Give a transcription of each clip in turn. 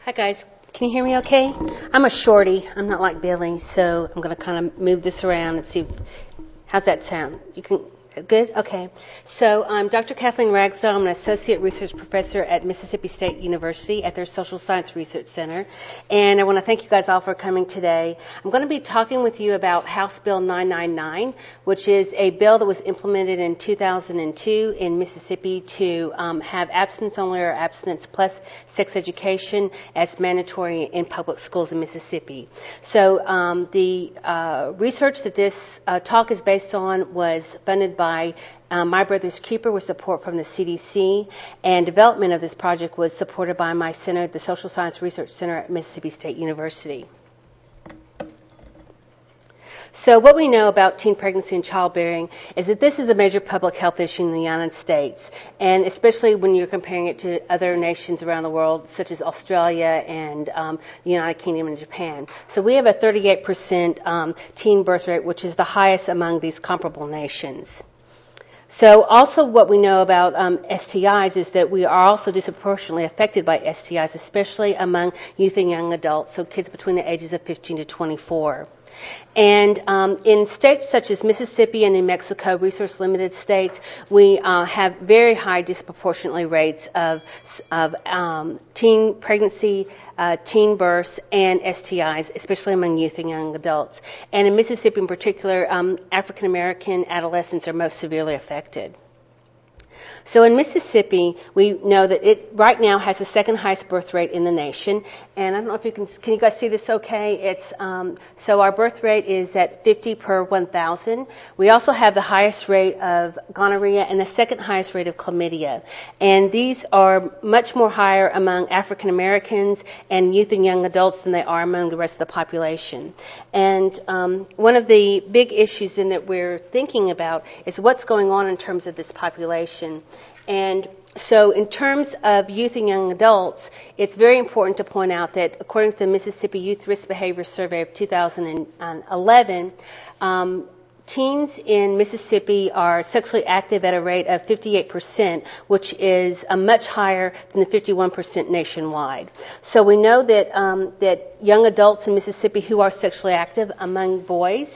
Hi guys, can you hear me okay? I'm a shorty. I'm not like Billy, so I'm going to kind of move this around and see how's that sound. You can good? Okay. So I'm Dr. Kathleen Ragsdale. I'm an associate research professor at Mississippi State University at their Social Science Research Center. And I want to thank you guys all for coming today. I'm going to be talking with you about House Bill 999, which is a bill that was implemented in 2002 in Mississippi to have abstinence only or abstinence plus sex education as mandatory in public schools in Mississippi. So the research that this talk is based on was funded by My Brother's Keeper with support from the CDC, and development of this project was supported by my center, the Social Science Research Center at Mississippi State University. So what we know about teen pregnancy and childbearing is that this is a major public health issue in the United States, and especially when you're comparing it to other nations around the world, such as Australia and the United Kingdom and Japan. So we have a 38% teen birth rate, which is the highest among these comparable nations. So also what we know about STIs is that we are also disproportionately affected by STIs, especially among youth and young adults, so kids between the ages of 15 to 24. And in states such as Mississippi and New Mexico, resource-limited states, we have very high disproportionately rates of teen pregnancy, teen births, and STIs, especially among youth and young adults. And in Mississippi in particular, African-American adolescents are most severely affected. So in Mississippi, we know that it right now has the second highest birth rate in the nation. And I don't know if you can you guys see this okay? It's, so our birth rate is at 50 per 1,000. We also have the highest rate of gonorrhea and the second highest rate of chlamydia. And these are much more higher among African Americans and youth and young adults than they are among the rest of the population. And one of the big issues then that we're thinking about is what's going on in terms of this population. And so in terms of youth and young adults, it's very important to point out that according to the Mississippi Youth Risk Behavior Survey of 2011, teens in Mississippi are sexually active at a rate of 58%, which is much higher than the 51% nationwide. So we know that that young adults in Mississippi who are sexually active among boys,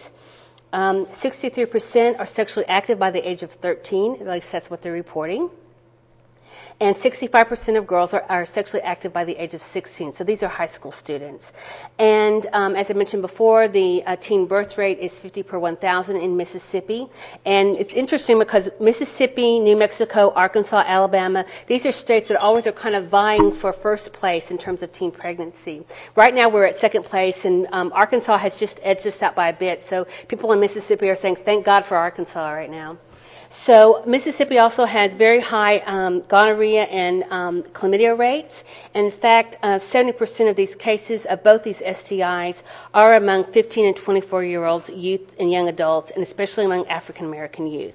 63% are sexually active by the age of 13, at least that's what they're reporting. And 65% of girls are sexually active by the age of 16. So these are high school students. And as I mentioned before, the teen birth rate is 50 per 1,000 in Mississippi. And it's interesting because Mississippi, New Mexico, Arkansas, Alabama, these are states that always are kind of vying for first place in terms of teen pregnancy. Right now we're at second place, and Arkansas has just edged us out by a bit. So people in Mississippi are saying, thank God for Arkansas right now. So Mississippi also has very high gonorrhea and chlamydia rates. And in fact, 70% of these cases of both these STIs are among 15 and 24-year-olds, youth and young adults, and especially among African American youth.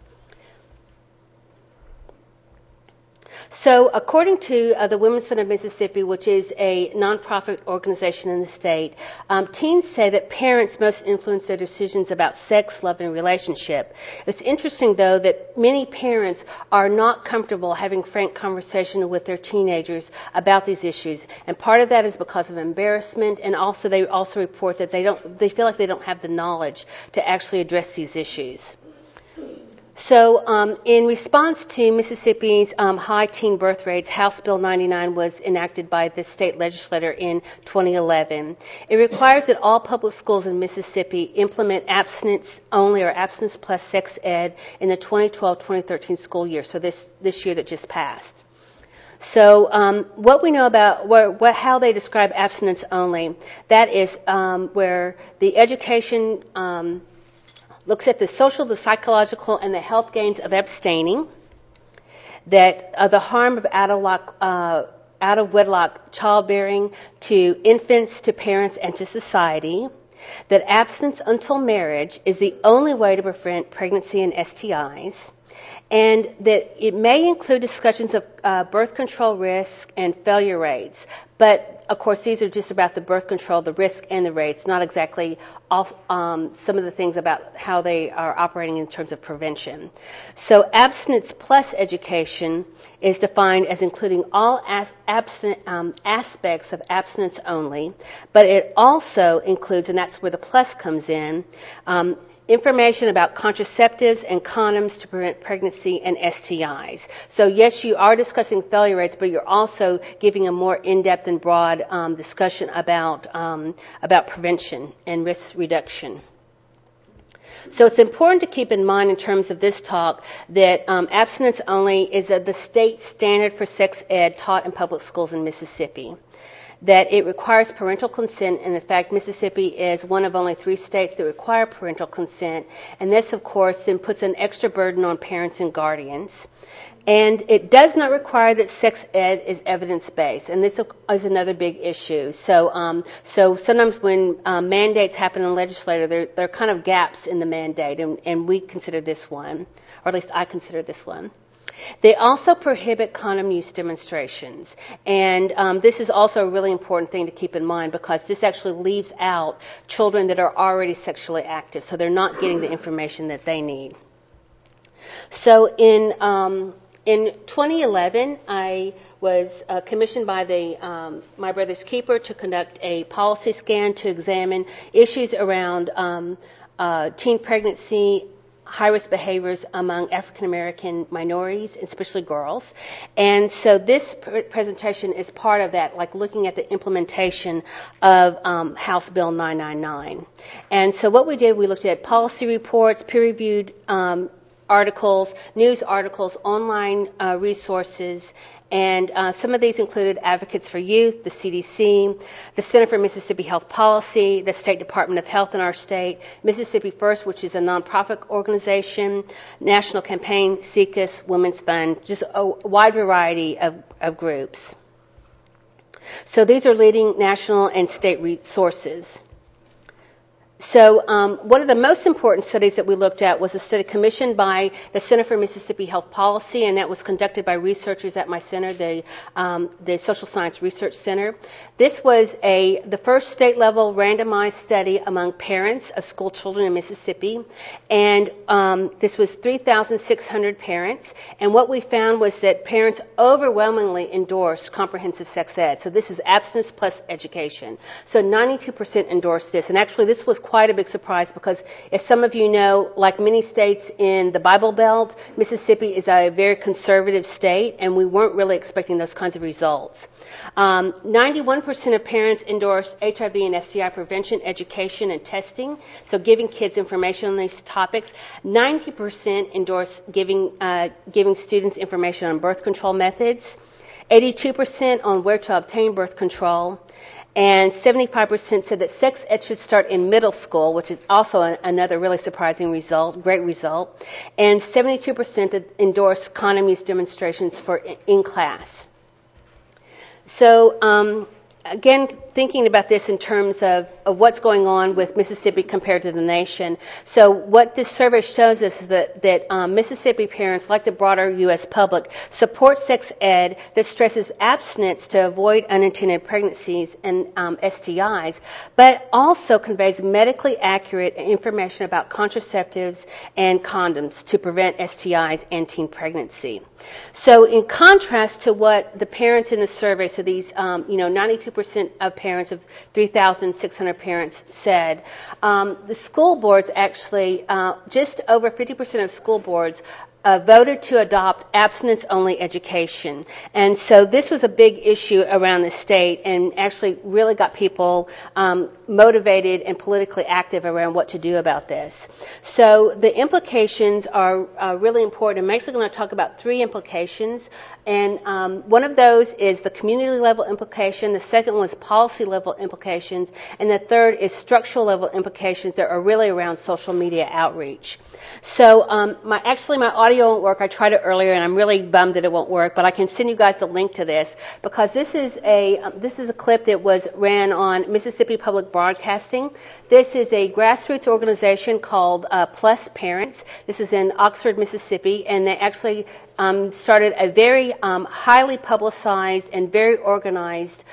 So according to the Women's Center of Mississippi, which is a nonprofit organization in the state, teens say that parents most influence their decisions about sex, love, and relationship. It's interesting, though, that many parents are not comfortable having frank conversation with their teenagers about these issues. And part of that is because of embarrassment, and also they also report that they feel like they don't have the knowledge to actually address these issues. So in response to Mississippi's high teen birth rates, House Bill 99 was enacted by the state legislature in 2011. It requires that all public schools in Mississippi implement abstinence only or abstinence plus sex ed in the 2012-2013 school year, so this year that just passed. So what we know about how they describe abstinence only, that is where the education looks at the social, the psychological, and the health gains of abstaining, that the harm of out of wedlock childbearing to infants, to parents, and to society, that abstinence until marriage is the only way to prevent pregnancy and STIs, and that it may include discussions of birth control risk and failure rates. But, of course, these are just about the birth control, the risk, and the rates, not exactly some of the things about how they are operating in terms of prevention. So abstinence plus education is defined as including all aspects of abstinence only, but it also includes, and that's where the plus comes in, information about contraceptives and condoms to prevent pregnancy and STIs. So yes, you are discussing failure rates, but you're also giving a more in-depth and broad discussion about prevention and risk reduction. So it's important to keep in mind in terms of this talk that abstinence only is the state standard for sex ed taught in public schools in Mississippi. That it requires parental consent, and in fact Mississippi is one of only 3 states that require parental consent, and this of course then puts an extra burden on parents and guardians. And it does not require that sex ed is evidence-based, and this is another big issue. So sometimes when mandates happen in the legislature, there are kind of gaps in the mandate, and we consider this one, or at least I consider this one. They also prohibit condom use demonstrations, and this is also a really important thing to keep in mind because this actually leaves out children that are already sexually active, so they're not getting the information that they need. So in 2011, I was commissioned by the My Brother's Keeper to conduct a policy scan to examine issues around teen pregnancy, high-risk behaviors among African American minorities, especially girls. And so this presentation is part of that, like looking at the implementation of House Bill 999. And so what we did, we looked at policy reports, peer-reviewed articles, news articles, online resources, and some of these included Advocates for Youth, the CDC, the Center for Mississippi Health Policy, the State Department of Health in our state, Mississippi First, which is a nonprofit organization, National Campaign, SECUS, Women's Fund, just a wide variety of groups. So these are leading national and state resources. So one of the most important studies that we looked at was a study commissioned by the Center for Mississippi Health Policy, and that was conducted by researchers at my center, the Social Science Research Center. This was the first state-level randomized study among parents of school children in Mississippi, and this was 3,600 parents, and what we found was that parents overwhelmingly endorsed comprehensive sex ed. So this is abstinence plus education. So 92% endorsed this, and actually this was quite a big surprise because, as some of you know, like many states in the Bible Belt, Mississippi is a very conservative state, and we weren't really expecting those kinds of results. 91% of parents endorsed HIV and STI prevention, education, and testing, so giving kids information on these topics. 90% endorsed giving students information on birth control methods. 82% on where to obtain birth control. And 75% said that sex ed should start in middle school, which is also another really surprising result, great result. And 72% that endorsed condom use demonstrations for in class. So, again, thinking about this in terms of what's going on with Mississippi compared to the nation. So what this survey shows us is that Mississippi parents, like the broader U.S. public, support sex ed that stresses abstinence to avoid unintended pregnancies and STIs, but also conveys medically accurate information about contraceptives and condoms to prevent STIs and teen pregnancy. So in contrast to what the parents in the survey, so these 92% of parents of 3,600 parents said, the school boards actually, just over 50% of school boards voted to adopt abstinence-only education. And so this was a big issue around the state and actually really got people motivated and politically active around what to do about this. So the implications are really important. I'm actually going to talk about 3 implications And one of those is the community level implication. The second one is policy level implications. And the third is structural level implications that are really around social media outreach. So my audio won't work. I tried it earlier, and I'm really bummed that it won't work. But I can send you guys the link to this because this is a clip that was ran on Mississippi Public Broadcasting. This is a grassroots organization called Plus Parents. This is in Oxford, Mississippi, and they actually started a very highly publicized and very organized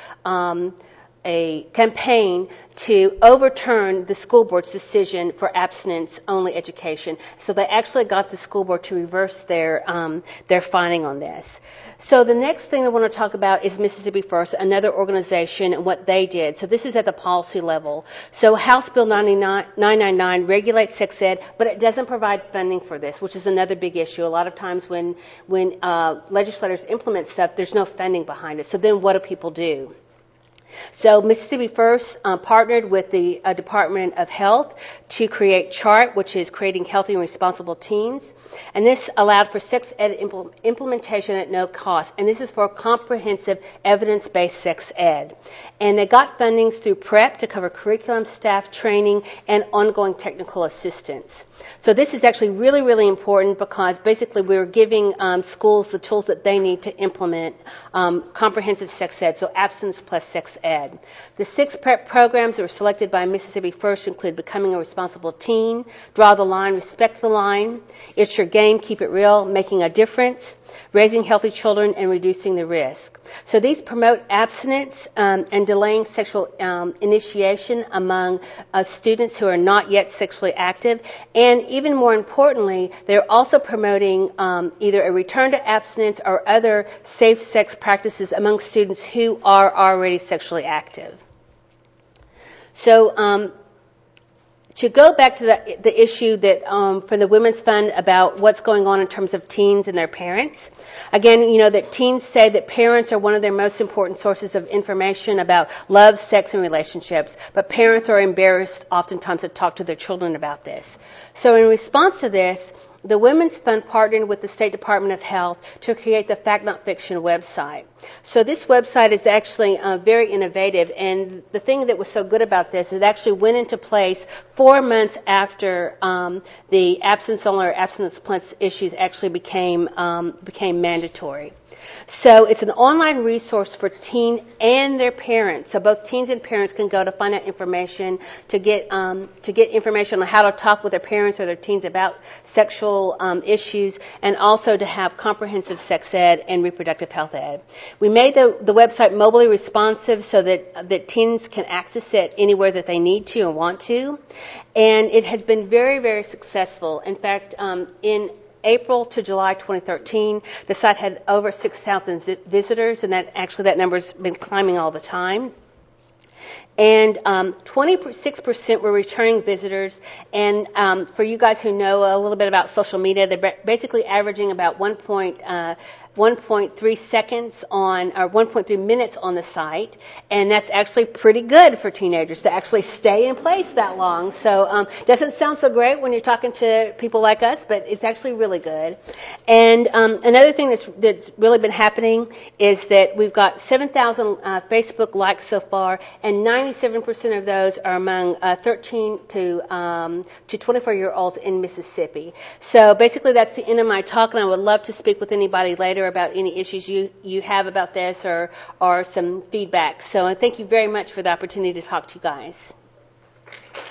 a campaign to overturn the school board's decision for abstinence-only education. So they actually got the school board to reverse their finding on this. So the next thing I want to talk about is Mississippi First, another organization, and what they did. So this is at the policy level. So House Bill 999 regulates sex ed, but it doesn't provide funding for this, which is another big issue. A lot of times when legislators implement stuff, there's no funding behind it. So then what do people do? So Mississippi First partnered with the Department of Health to create CHART, which is Creating Healthy and Responsible Teens. And this allowed for sex ed implementation at no cost. And this is for comprehensive evidence-based sex ed. And they got fundings through PrEP to cover curriculum, staff training, and ongoing technical assistance. So this is actually really, really important because basically we're giving schools the tools that they need to implement comprehensive sex ed, so abstinence plus sex ed. The 6 PrEP programs that were selected by Mississippi First include Becoming a Responsible Teen, Draw the Line, Respect the Line, It's Your Game, Keep It Real, Making a Difference, Raising Healthy Children, and Reducing the Risk. So these promote abstinence and delaying sexual initiation among students who are not yet sexually active. And even more importantly, they're also promoting either a return to abstinence or other safe sex practices among students who are already sexually active. So to go back to the issue that for the Women's Fund about what's going on in terms of teens and their parents. Again, you know that teens say that parents are one of their most important sources of information about love, sex, and relationships, but parents are embarrassed oftentimes to talk to their children about this. So in response to this, the Women's Fund partnered with the State Department of Health to create the Fact Not Fiction website. So this website is actually very innovative, and the thing that was so good about this is it actually went into place 4 months after the abstinence-only or abstinence plus issues actually became mandatory. So it's an online resource for teen and their parents. So both teens and parents can go to find out information, to get information on how to talk with their parents or their teens about sexual issues, and also to have comprehensive sex ed and reproductive health ed. We made the website mobily responsive so that teens can access it anywhere that they need to and want to. And it has been very, very successful. In fact, in April to July 2013, the site had over 6,000 visitors, and that number's been climbing all the time. And 26% were returning visitors. And for you guys who know a little bit about social media, they're basically averaging about 1.3 seconds on, or 1.3 minutes on the site, and that's actually pretty good for teenagers to actually stay in place that long. So doesn't sound so great when you're talking to people like us, but it's actually really good. And another thing that's really been happening is that we've got 7,000 Facebook likes so far, and 97% of those are among 13 to 24-year-olds in Mississippi. So basically that's the end of my talk, and I would love to speak with anybody later about any issues you have about this or some feedback. So thank you very much for the opportunity to talk to you guys.